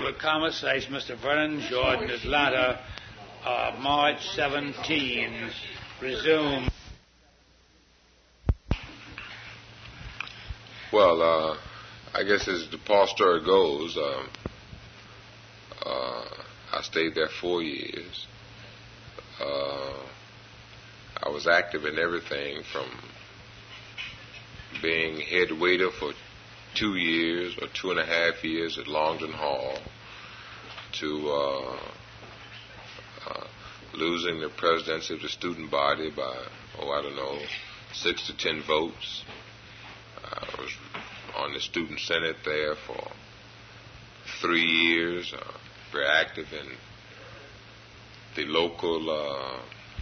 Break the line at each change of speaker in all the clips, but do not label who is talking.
with Commerce, Mr. Vernon Jordan, Atlanta, March 17. Resume.
Well, I guess as the DePaul story goes, I stayed there 4 years. I was active in everything from being head waiter for 2 years or 2.5 years at Longden Hall to losing the presidency of the student body by, 6 to 10 votes. I was on the student senate there for 3 years, very active in the local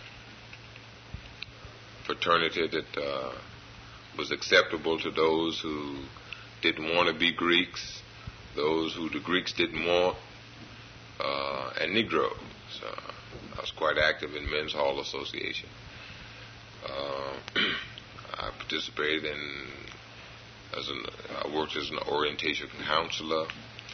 fraternity that was acceptable to those who didn't want to be Greeks, those who the Greeks didn't want, and Negroes. I was quite active in Men's Hall Association. I participated I worked as an orientation counselor.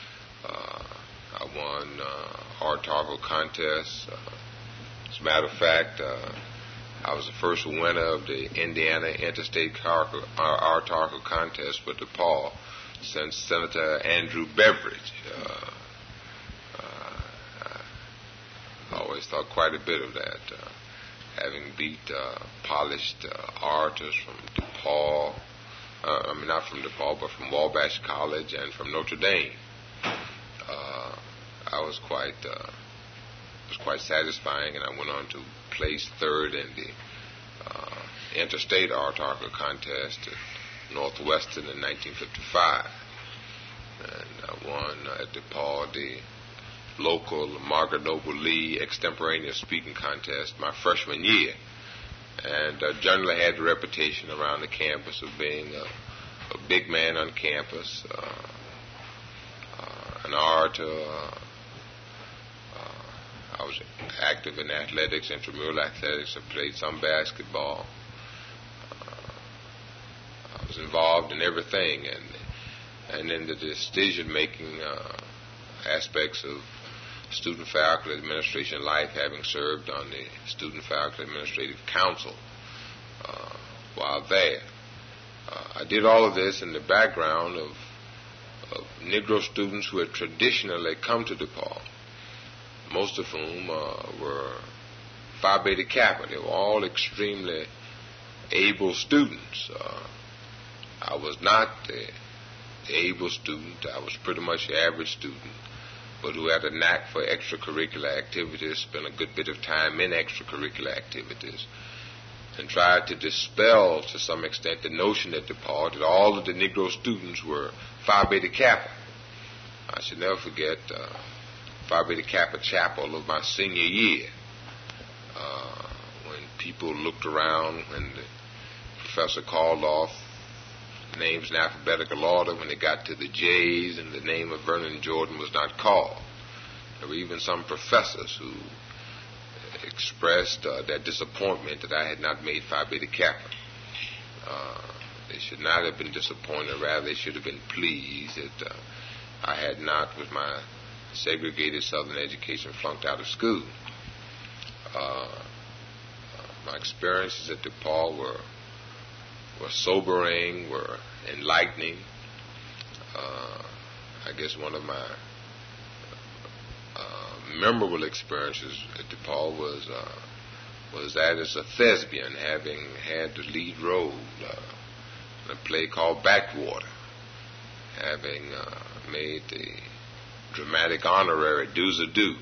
I won oratorical contests. As a matter of fact, I was the first winner of the Indiana Interstate Oratorical Contest for DePaul since Senator Andrew Beveridge. I always thought quite a bit of that, having beat polished orators from DePaul, not from DePaul, but from Wabash College and from Notre Dame. I was quite satisfying, and I went on to place third in the Interstate Oratorical Contest at Northwestern in 1955. And I won at DePaul the local Margaret Noble Lee extemporaneous speaking contest my freshman year, and generally had the reputation around the campus of being a big man on campus, an orator. I was active in athletics, intramural athletics. I played some basketball. I was involved in everything, and in the decision-making aspects of student faculty administration life, having served on the Student Faculty Administrative Council while there. I did all of this in the background of Negro students who had traditionally come to DePaul, most of whom were Phi Beta Kappa. They were all extremely able students. I was not the able student. I was pretty much the average student, but who had a knack for extracurricular activities, spent a good bit of time in extracurricular activities, and tried to dispel, to some extent, the notion at DePaul that all of the Negro students were Phi Beta Kappa. I should never forget Phi Beta Kappa Chapel of my senior year, when people looked around, when the professor called off names in alphabetical order, when they got to the J's and the name of Vernon Jordan was not called. There were even some professors who expressed their disappointment that I had not made Phi Beta Kappa. They should not have been disappointed, rather they should have been pleased that I had not, with my segregated Southern education, flunked out of school. My experiences at DePaul were sobering, were enlightening. I guess one of my memorable experiences at DePaul was that as a thespian, having had the lead role in a play called Backwater, having made the dramatic honorary dues a due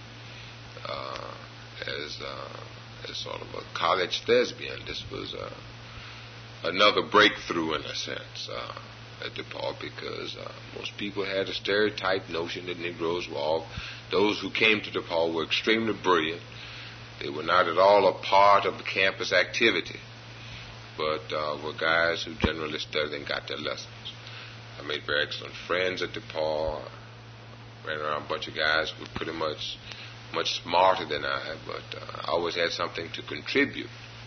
as sort of a college thespian. This was another breakthrough, in a sense, at DePaul, because most people had a stereotyped notion that Negroes were all, those who came to DePaul were extremely brilliant. They were not at all a part of the campus activity, but were guys who generally studied and got their lessons. I made very excellent friends at DePaul. Ran around a bunch of guys who were pretty much smarter than I, but I always had something to contribute.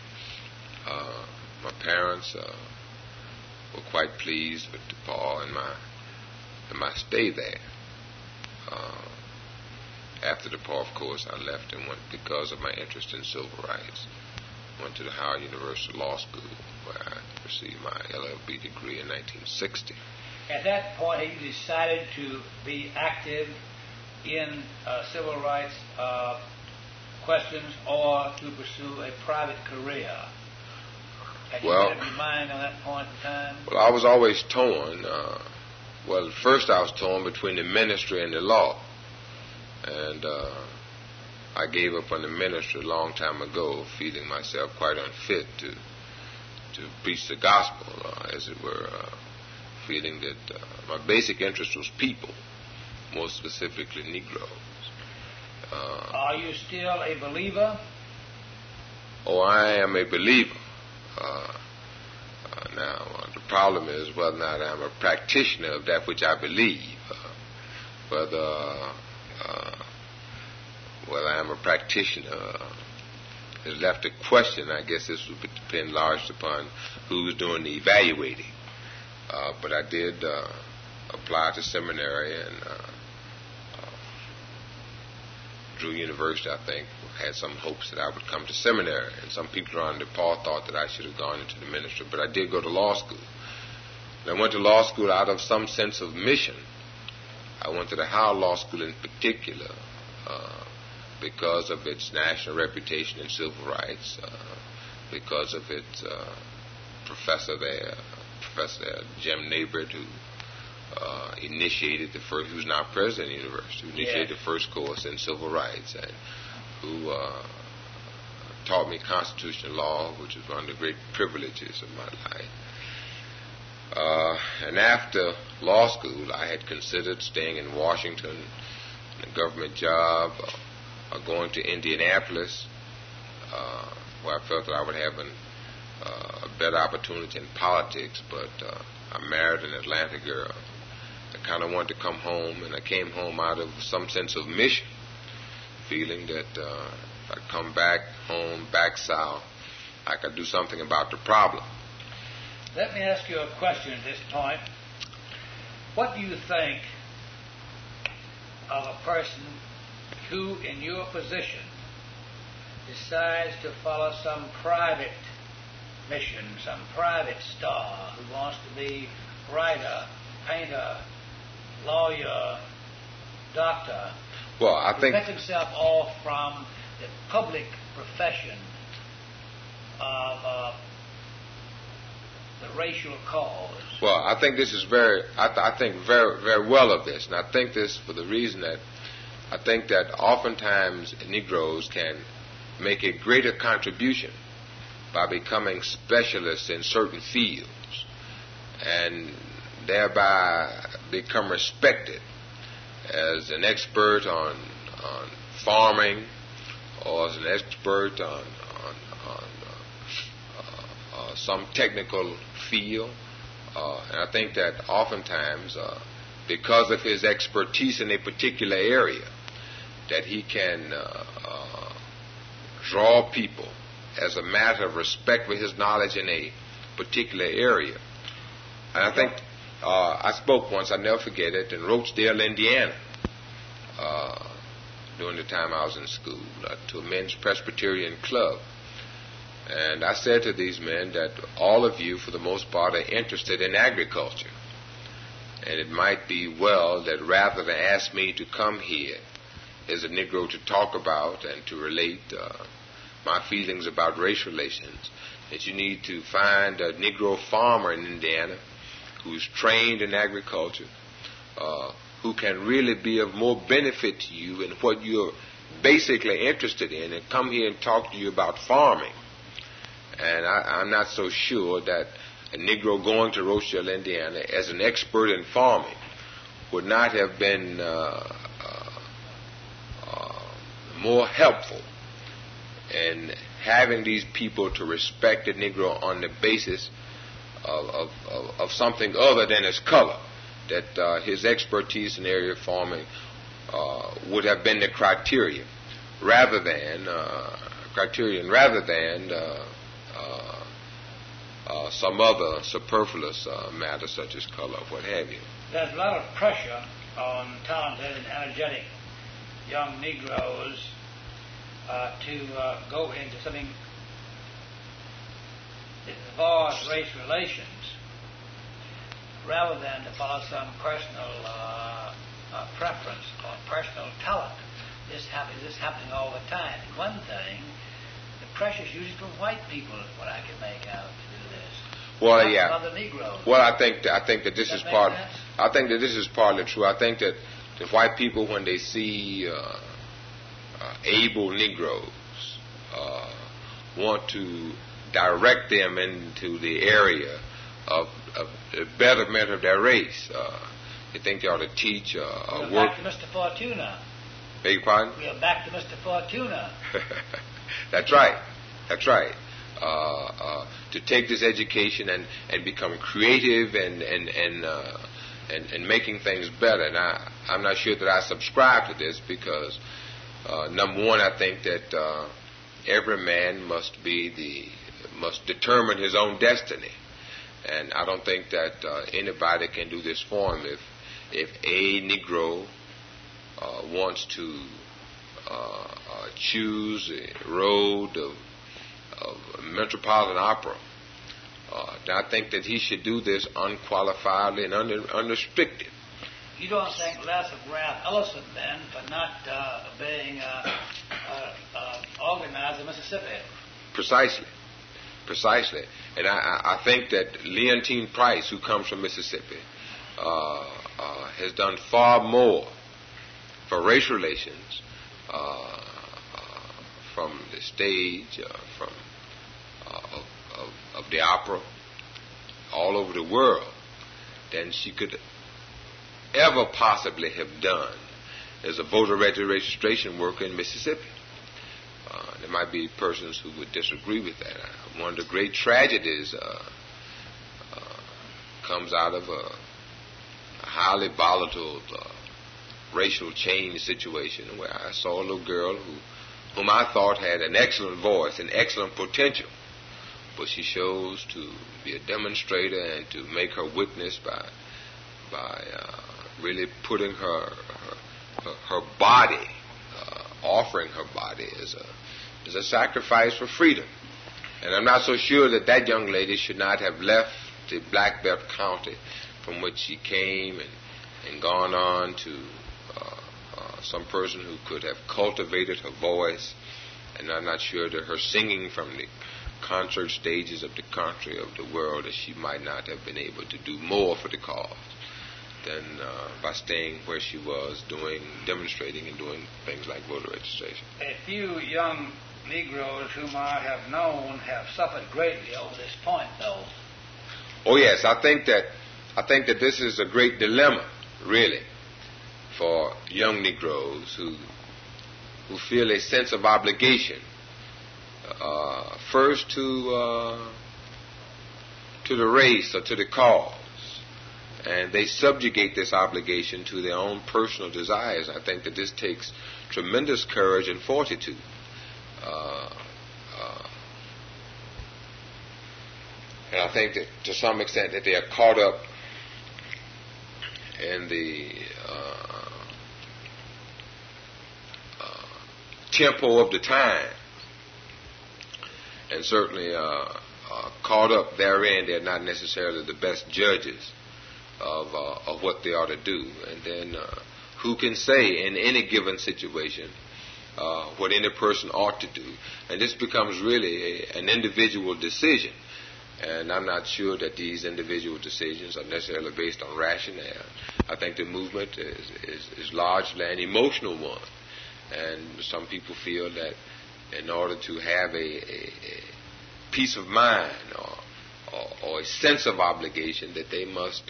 My parents were quite pleased with DePaul and my stay there. After DePaul, of course, I left and went because of my interest in civil rights. Went to the Howard University Law School, where I received my LLB degree in 1960.
At that point, you decided to be active in civil rights questions or to pursue a private career. Had you made up your mind on that point in time?
Well, I was always torn. Well, first I was torn between the ministry and the law. And I gave up on the ministry a long time ago, feeling myself quite unfit to preach the gospel, as it were, feeling that my basic interest was people, more specifically Negroes.
Are you still a believer?
Oh, I am a believer. Now, the problem is whether or not I'm a practitioner of that which I believe. Whether I'm a practitioner is left to question. I guess this would depend largely upon who's doing the evaluating. But I did apply to seminary, and Drew University, I think, had some hopes that I would come to seminary. And some people around DePaul thought that I should have gone into the ministry. But I did go to law school. And I went to law school out of some sense of mission. I went to the Howard Law School in particular because of its national reputation in civil rights, because of its professor there, Jim Nabert, who initiated the first, who's now president of the university, who initiated the first course in civil rights, and who taught me constitutional law, which is one of the great privileges of my life. And after law school, I had considered staying in Washington, in a government job, or going to Indianapolis, where I felt that I would have a better opportunity in politics, but I married an Atlanta girl. I kind of wanted to come home, and I came home out of some sense of mission, feeling that if I come back home, back south, I could do something about the problem.
Let me ask you a question at this point. What do you think of a person who, in your position, decides to follow some private mission, some private star, who wants to be writer, painter, lawyer, doctor,
well, I think
cut himself off from the public profession of the racial cause?
Well, I think this is I think very, very well of this, and I think this for the reason that I think that oftentimes Negroes can make a greater contribution by becoming specialists in certain fields, and thereby become respected as an expert on farming, or as an expert on some technical field. And I think that oftentimes, because of his expertise in a particular area, that he can draw people as a matter of respect for his knowledge in a particular area. And I think I spoke once, I'll never forget it, in Roachdale, Indiana, during the time I was in school, to a men's Presbyterian club. And I said to these men that all of you, for the most part, are interested in agriculture. And it might be well that rather than ask me to come here as a Negro to talk about and to relate my feelings about race relations, that you need to find a Negro farmer in Indiana who's trained in agriculture, who can really be of more benefit to you in what you're basically interested in, and come here and talk to you about farming. And I'm not so sure that a Negro going to Roachdale, Indiana, as an expert in farming would not have been more helpful in having these people to respect the Negro on the basis of something other than his color, that his expertise in the area of farming would have been the criterion rather than some other superfluous matter such as color, what have you.
There's a lot of pressure on talented and energetic young Negroes to go into something that involves race relations rather than to follow some personal preference or personal talent. This is happening all the time. And one thing, the pressure's usually from white people is what I can make out to do this.
Well,
Not
yeah.
from other Negroes.
Well, I think that this
Does
is
that
part.
make sense?
I think that this is partly true. I think that the white people, when they see able Negroes, want to direct them into the area of the betterment of their race. They think they ought to teach
We're
work.
back to Mr. Fortuna.
Beg your pardon?
We are back to Mr. Fortuna.
That's right. That's right. To take this education and become creative and making things better. And I'm not sure that I subscribe to this because, number one, I think that every man must determine his own destiny. And I don't think that anybody can do this for him. If a Negro wants to choose a road of Metropolitan Opera, then I think that he should do this unqualifiedly and unrestricted.
You don't think less of Ralph Ellison then for not being organized in Mississippi?
Precisely. And I think that Leontine Price, who comes from Mississippi, has done far more for race relations from the stage, of the opera, all over the world, than she could ever possibly have done as a voter registration worker in Mississippi. There might be persons who would disagree with that. One of the great tragedies comes out of a highly volatile racial change situation where I saw a little girl whom I thought had an excellent voice and excellent potential, but she chose to be a demonstrator and to make her witness by really putting her body, offering her body as a sacrifice for freedom. And I'm not so sure that young lady should not have left the Black Belt County from which she came and gone on to some person who could have cultivated her voice. And I'm not sure that her singing from the concert stages of the country, of the world, that she might not have been able to do more for the cause than by staying where she was demonstrating and doing things like voter registration.
A few young Negroes whom I have known have suffered greatly over this point, though.
Oh yes, I think that this is a great dilemma, really, for young Negroes who feel a sense of obligation, first to the race or to the cause, and they subjugate this obligation to their own personal desires. I think that this takes tremendous courage and fortitude. And I think that to some extent that they are caught up in the tempo of the time, and certainly caught up therein. They're not necessarily the best judges of what they ought to do. And then who can say in any given situation what any person ought to do? And this becomes really an individual decision. And I'm not sure that these individual decisions are necessarily based on rationale. I think the movement is largely an emotional one. And some people feel that in order to have a peace of mind or a sense of obligation, that they must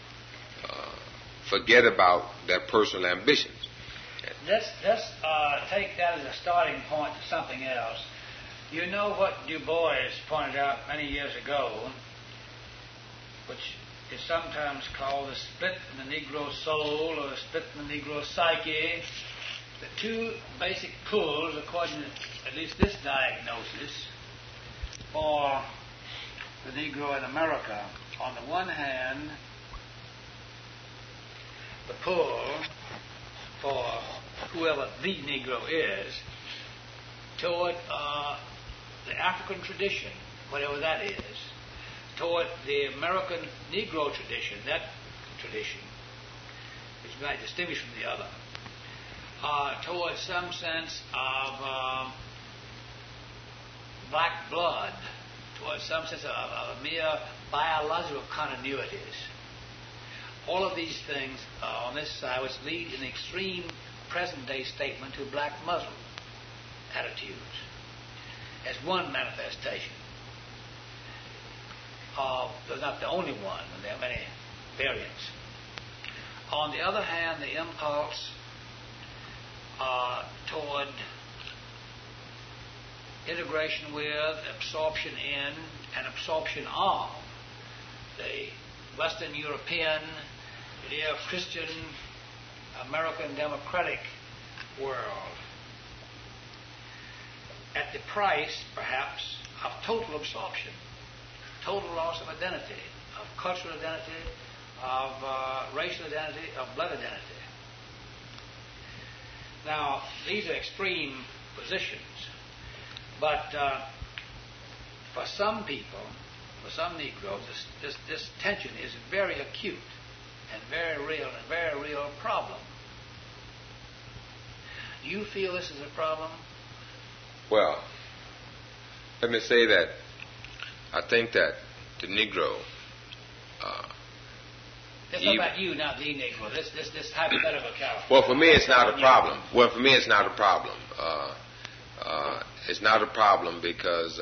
forget about their personal ambitions.
Let's take that as a starting point to something else. You know what Du Bois pointed out many years ago, which is sometimes called the split in the Negro soul or the split in the Negro psyche. The two basic pulls, according to at least this diagnosis, for the Negro in America. On the one hand, the pull for whoever the Negro is toward the African tradition, whatever that is, toward the American Negro tradition, that tradition, which might distinguish from the other, towards some sense of black blood, towards some sense of mere biological continuities. All of these things on this side, which lead in extreme present-day statement to black Muslim attitudes as one manifestation. They're not the only one, and there are many variants. On the other hand, the impulse toward integration with, absorption in, and absorption of the Western European, Judeo-Christian, American democratic world, at the price, perhaps, of total absorption, total loss of identity, of cultural identity, of racial identity, of blood identity. Now, these are extreme positions, but for some people, for some Negroes, this tension is very acute and very real problem. Do you feel this is a problem?
Well, let me say that I think that the Negro.
It's not about you, not the Negro. This hypothetical California.
Well, for me, it's not a problem. It's not a problem. It's not a problem because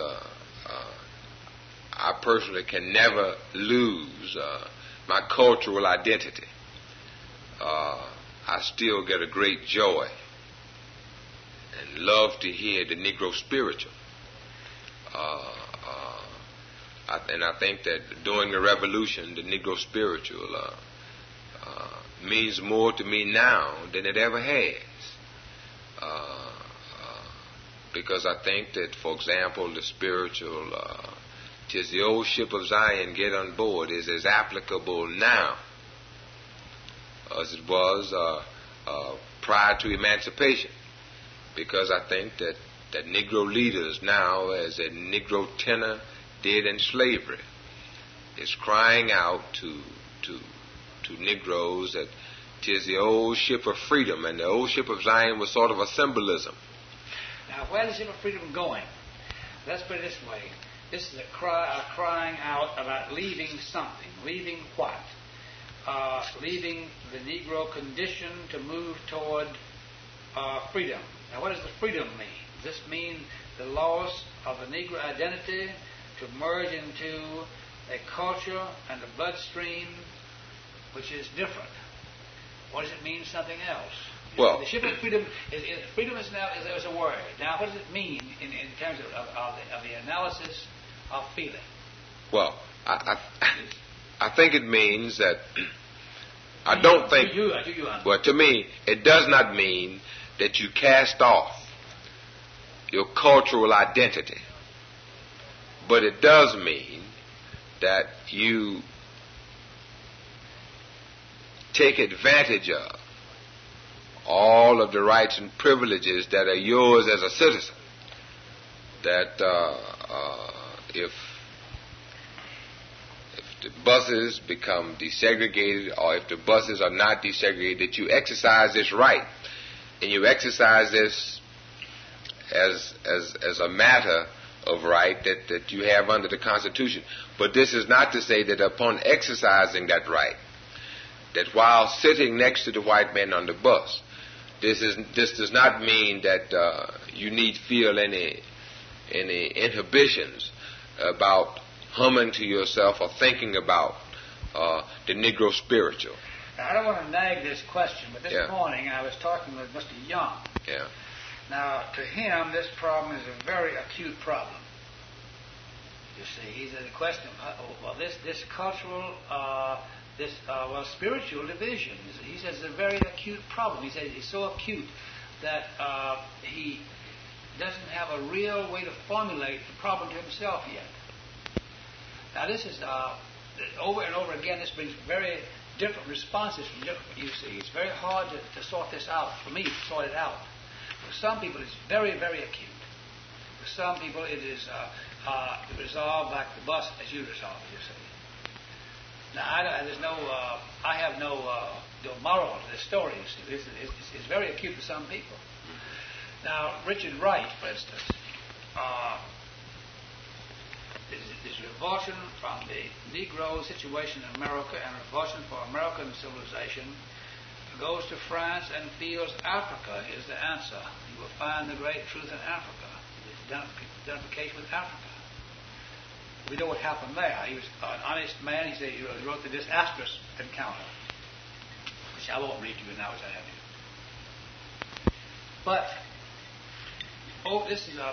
I personally can never lose my cultural identity. I still get a great joy and love to hear the Negro spiritual. And I think that during the revolution, the Negro spiritual means more to me now than it ever has. Because I think that, for example, the spiritual, "'tis the old ship of Zion, get on board," is as applicable now as it was prior to emancipation. Because I think that Negro leaders now, as a Negro tenor did in slavery, is crying out to Negroes that 'tis the old ship of freedom, and the old ship of Zion was sort of a symbolism.
Now, where is the ship of freedom going? Let's put it this way. This is a crying out about leaving something. Leaving what? Leaving the Negro condition to move toward freedom. Now, what does the freedom mean? Does this mean the loss of the Negro identity to merge into a culture and a bloodstream which is different? Or does it mean something else?
Well,
the ship of freedom is now is a word. Now, what does it mean in terms of the analysis of feeling?
Well, I think it means that I don't think. Well, to me, it does not mean that you cast off your cultural identity, but it does mean that you take advantage of all of the rights and privileges that are yours as a citizen. That if the buses become desegregated, or if the buses are not desegregated, that you exercise this right, and you exercise this as a matter of right that you have under the Constitution. But this is not to say that upon exercising that right, that while sitting next to the white man on the bus, this does not mean that you need feel any inhibitions about humming to yourself or thinking about the Negro spiritual.
Now, I don't want to nag this question, but this morning I was talking with Mr. Young.
Yeah.
Now, to him, this problem is a very acute problem. You see, he's in the question of this cultural, spiritual division. He says it's a very acute problem. He says it's so acute that he doesn't have a real way to formulate the problem to himself yet. Now, this is over and over again. This brings very different responses from different. You see, it's very hard to sort this out. For me, to sort it out. For some people, it's very, very acute. For some people, it is resolved like the bus as you resolve it. You see. Now, I have no moral to this story. You see, it's very acute for some people. Now, Richard Wright, for instance, this revulsion from the Negro situation in America and revulsion for American civilization goes to France and feels Africa is the answer. You will find the great truth in Africa. His identification with Africa. We know what happened there. He was an honest man. He said he wrote the disastrous encounter, which I won't read to you now as I have you. But this is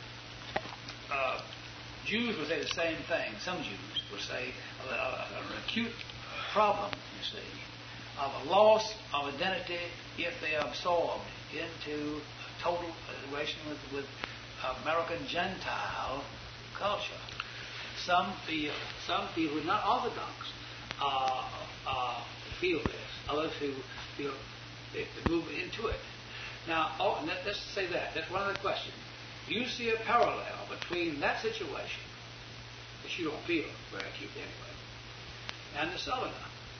Jews will say the same thing. Some Jews will say an acute problem, you see, of a loss of identity if they are absorbed into a total relation with American Gentile culture. Some feel who are not Orthodox feel this. Others who feel they move into it. Now, let's say that. That's one of the questions. Do you see a parallel between that situation, which you don't feel very acute anyway, and the Southerner,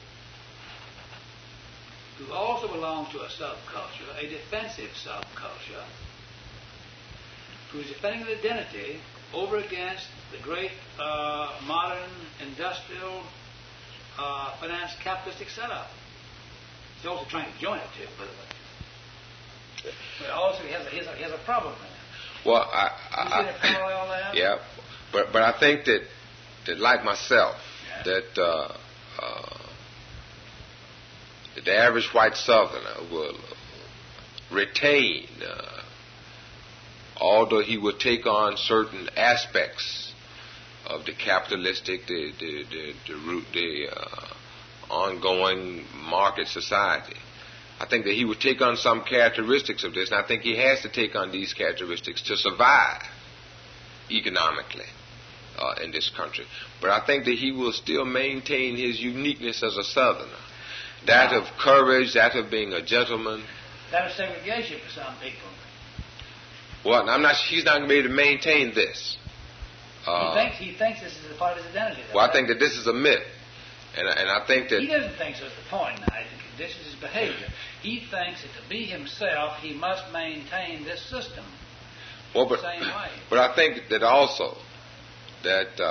who also belongs to a subculture, a defensive subculture, who is defending an identity over against the great modern industrial finance capitalistic setup? He's also trying to join it too, by the way. But also he has a problem in it.
Well,
you see the parallel there?
Yeah, but I think that like myself, that the average white Southerner will retain, although he will take on certain aspects of the capitalistic, the ongoing market society. I think that he would take on some characteristics of this, and I think he has to take on these characteristics to survive economically in this country. But I think that he will still maintain his uniqueness as a Southerner, that of courage, that of being a gentleman.
That is segregation for some people.
Well, he's not going to be able to maintain this.
He thinks this is a part of his identity.
Well, I think that this is a myth. And I think that...
He doesn't think so. That's the point. Now, this is his behavior. He thinks that to be himself, he must maintain this system the same way.
But I think that also that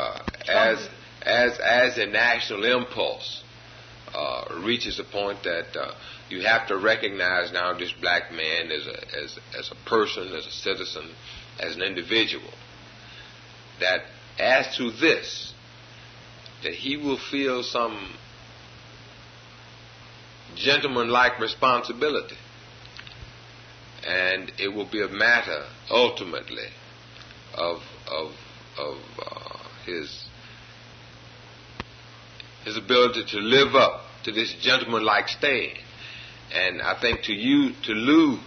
as a national impulse reaches a point that you have to recognize now this black man as a person, as a citizen, as an individual, that as to this, that he will feel some gentleman-like responsibility, and it will be a matter ultimately of his ability to live up to this gentleman-like stand. And I think to lose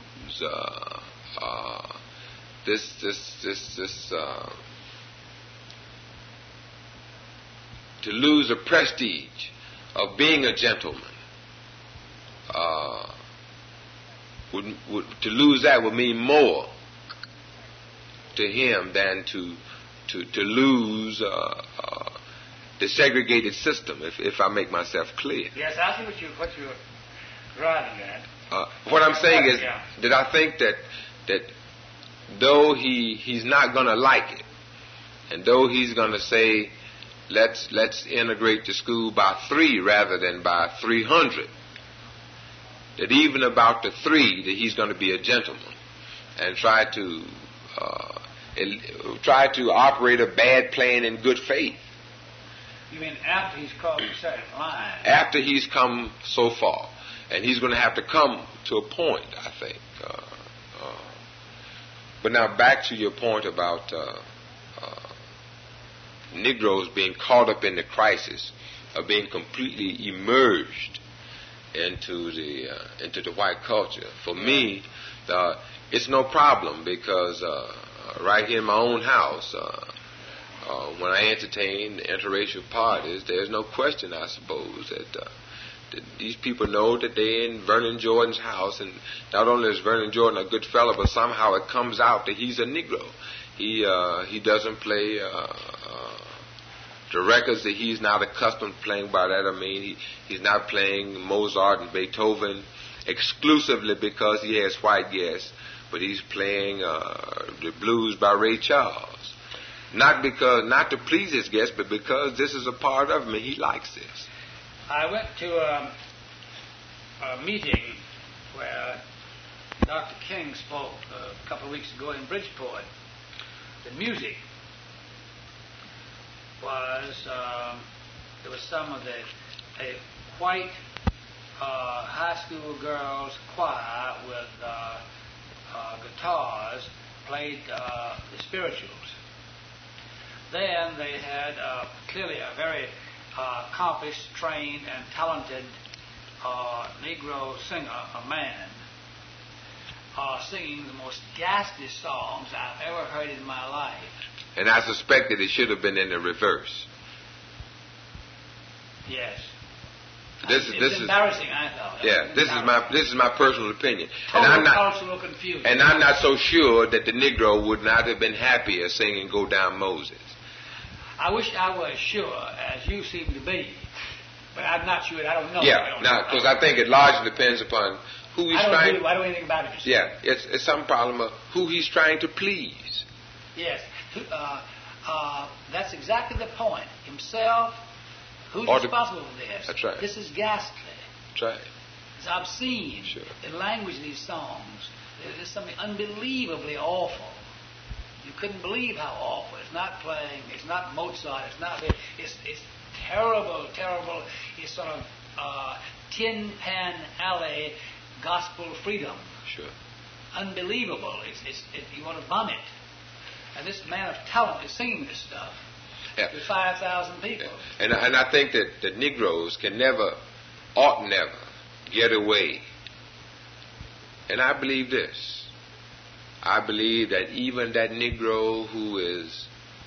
to lose the prestige of being a gentleman, to lose that would mean more to him than to lose the segregated system, if I make myself clear.
Yes, I see what you're driving at.
What I'm saying is that I think that though he's not going to like it, and though he's going to say, let's integrate the school by 3 rather than by 300, that even about the 3, that he's going to be a gentleman and try to operate a bad plan in good faith.
You mean after he's crossed a certain line?
After he's come so far. And he's going to have to come to a point, I think. But now back to your point about Negroes being caught up in the crisis of being completely immersed into the white culture. For me, it's no problem, because right here in my own house, when I entertain interracial parties, there's no question, I suppose, these people know that they're in Vernon Jordan's house, and not only is Vernon Jordan a good fellow, but somehow it comes out that he's a Negro. He doesn't play the records that he's not accustomed to playing. By that I mean he's not playing Mozart and Beethoven exclusively because he has white guests, but he's playing the blues by Ray Charles. Not to please his guests, but because this is a part of him and he likes this.
I went to a meeting where Dr. King spoke a couple of weeks ago in Bridgeport. The music was, there was some of a white high school girls choir with guitars played the spirituals. Then they had clearly a very accomplished, trained, and talented Negro singer, a man, singing the most ghastly songs I've ever heard in my life.
And I suspect that it should have been in the reverse.
Yes.
It's
embarrassing, I thought.
Yeah, this is my personal opinion.
Total cultural confusion.
And I'm not so sure that the Negro would not have been happier singing "Go Down Moses."
I wish I was sure, as you seem to be, but I'm not sure. I don't know.
Yeah, because I think it largely depends upon who he's trying.
I don't know anything about it.
Yeah, it's some problem of who he's trying to please.
Yes, that's exactly the point. Himself, who's responsible for this?
That's right.
This is ghastly.
That's right.
It's obscene.
Sure.
The language of these songs is something unbelievably awful. You couldn't believe how awful. It's not playing. It's not Mozart. It's not. It's terrible, terrible. It's sort of Tin Pan Alley gospel freedom.
Sure.
Unbelievable. You want to vomit. And this man of talent is singing this stuff to 5,000 people.
Yeah. And I think that the Negroes ought never get away. And I believe this. I believe that even that Negro who is,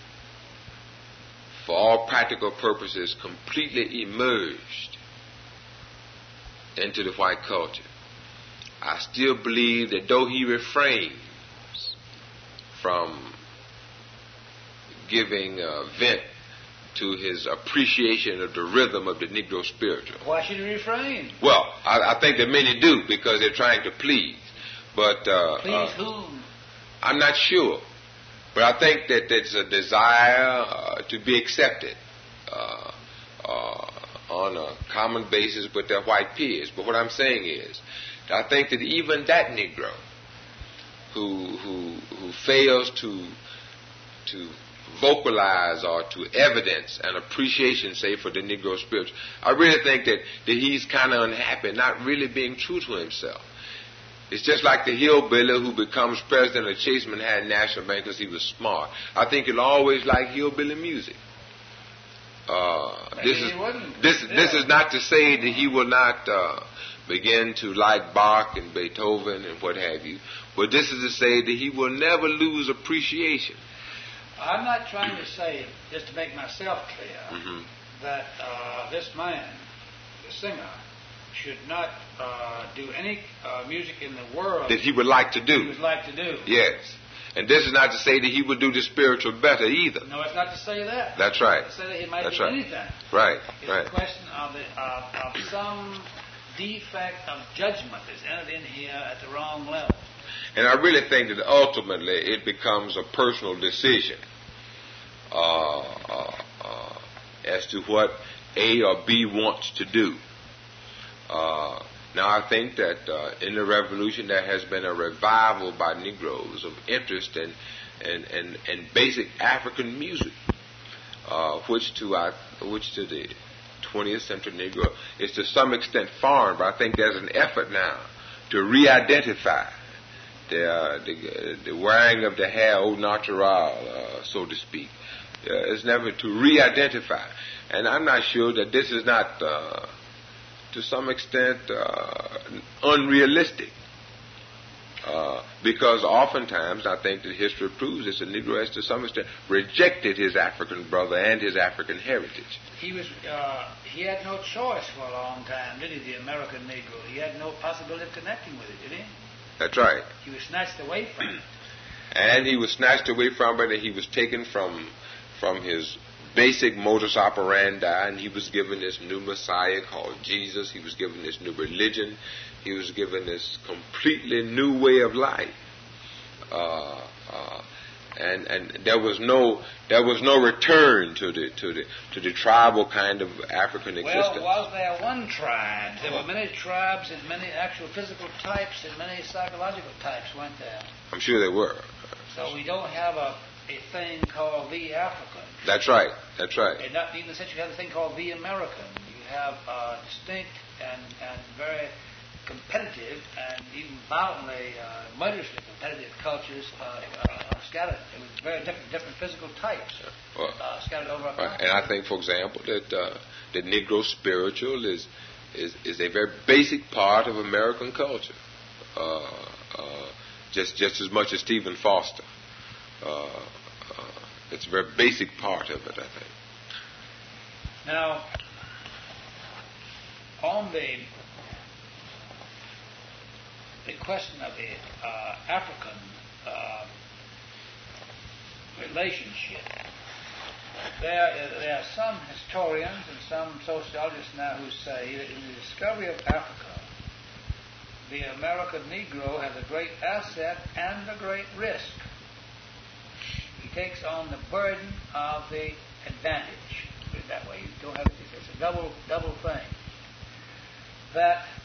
for all practical purposes, completely immersed into the white culture, I still believe that though he refrains from giving vent to his appreciation of the rhythm of the Negro spiritual.
Why should he refrain?
Well, I think that many do because they're trying to please. But
please whom?
I'm not sure. But I think that there's a desire to be accepted on a common basis with their white peers. But what I'm saying is, I think that even that Negro who fails to vocalize or to evidence an appreciation, say, for the Negro spirit, I really think that he's kind of unhappy, not really being true to himself. It's just like the hillbilly who becomes president of Chase Manhattan National Bank because he was smart. I think he'll always like hillbilly music. This is not to say that he will not begin to like Bach and Beethoven and what have you, but this is to say that he will never lose appreciation.
I'm not trying to say, just to make myself clear, that this man, the singer, should not do any music in the world
that he would like to do.
He would like to do.
Yes. And this is not to say that he would do the spiritual better either.
No, it's not to say that.
That's right.
It's to say that he might do anything.
Right.
It's a question of some defect of judgment that's entered in here at the wrong level.
And I really think that ultimately it becomes a personal decision as to what A or B wants to do. Now I think that in the Revolution there has been a revival by Negroes of interest in basic African music, which to the 20th century Negro is to some extent foreign, but I think there's an effort now to re-identify the wearing of the hair au natural, so to speak. It's never to re-identify. And I'm not sure that this is not, to some extent, unrealistic. Because oftentimes, I think that history proves this, the Negro has to some extent rejected his African brother and his African heritage.
He had no choice for a long time, did he, the American Negro? He had no possibility of connecting with it, did he?
That's right.
He was snatched away from it.
And he was snatched away from it, and he was taken from his basic modus operandi, and he was given this new Messiah called Jesus. He was given this new religion. He was given this completely new way of life. And there was no return to the tribal kind of African existence.
Well, was there one tribe? There were many tribes and many actual physical types and many psychological types, weren't there?
I'm sure there were.
So we don't have a thing called the African.
That's right. That's right.
And not in the sense you have a thing called the American. You have distinct and very competitive and even violently, murderously competitive cultures scattered with very different physical types scattered over.
And I think, for example, that Negro spiritual is a very basic part of American culture, just as much as Stephen Foster. It's a very basic part of it, I think.
Now, on the question of the African relationship, there are some historians and some sociologists now who say that in the discovery of Africa, the American Negro has a great asset and a great risk. He takes on the burden of the advantage. Put it that way. You don't have it's a double thing. That